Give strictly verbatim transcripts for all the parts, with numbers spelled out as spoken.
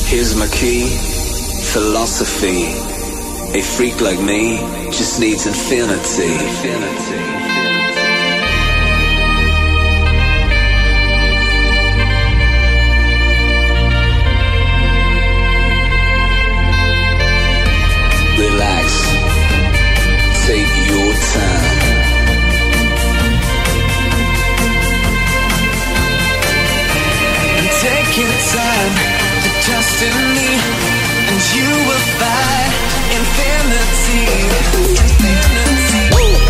Here's my key, philosophy. A freak like me just needs infinity. Infinity. Relax, take your time. Take your time to trust in me, and you will find infinity. Infinity.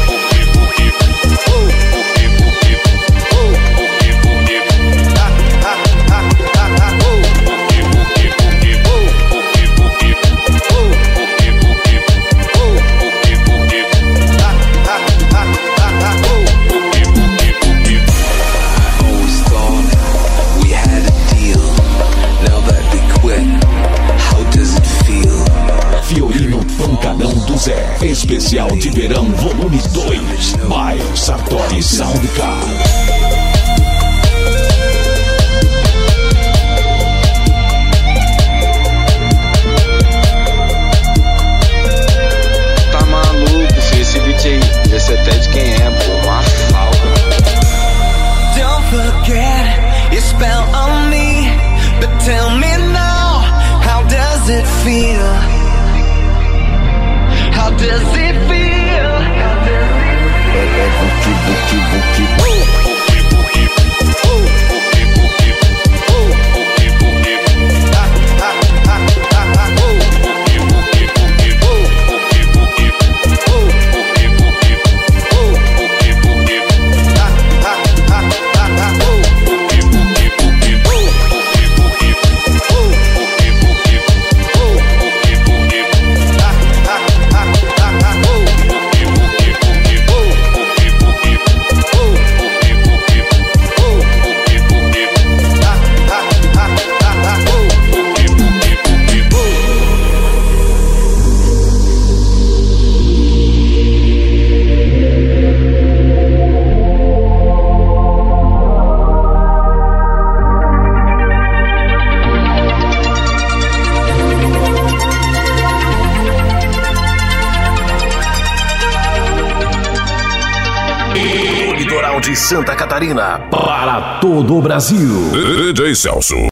Fiorino Pancadão do Zé, especial de verão volume dois, Miles Sartori Soundcar. Tá maluco, filho, esse beat aí, já sei até de quem é, pô, uma falta. Don't forget your spell on me, but tell me now, how does it feel? How does it feel? How does it feel? Litoral de Santa Catarina, para todo o Brasil. D J Celso.